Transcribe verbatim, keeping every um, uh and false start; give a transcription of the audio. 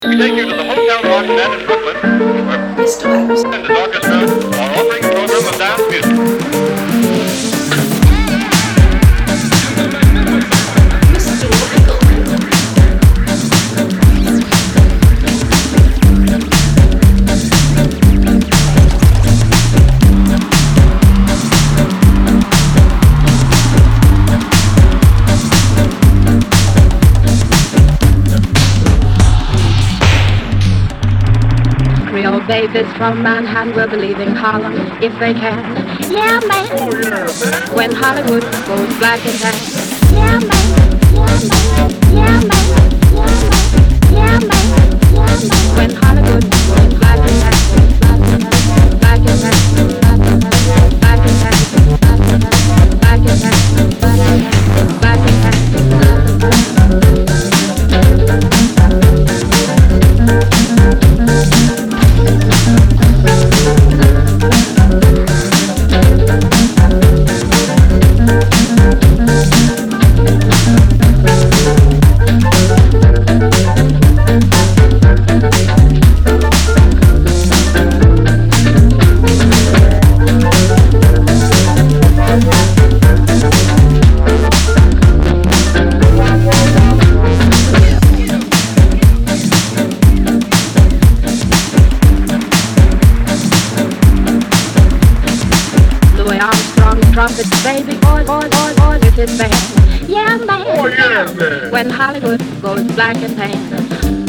Take you to the Hotel Roxanne in Brooklyn, where Mister Adams. and his orchestra are offering a program of dance music. Mister Michael. Creole babies from Manhattan will believe in Harlem if they can. Yeah, man. Oh, yeah, man. When Hollywood goes black and tan. Yeah, man. Yeah, man. Yeah, man. Yeah, man. Yeah, man. Yeah, man. When Hollywood goes black and tan. Black and tan. Black and tan. Black and tan. Black and tan. Black and tan. Louis Armstrong trumpets, baby boy, boy, boy, boy, with his band. Yeah, man. Oh, yeah, man. When Hollywood goes black and tan.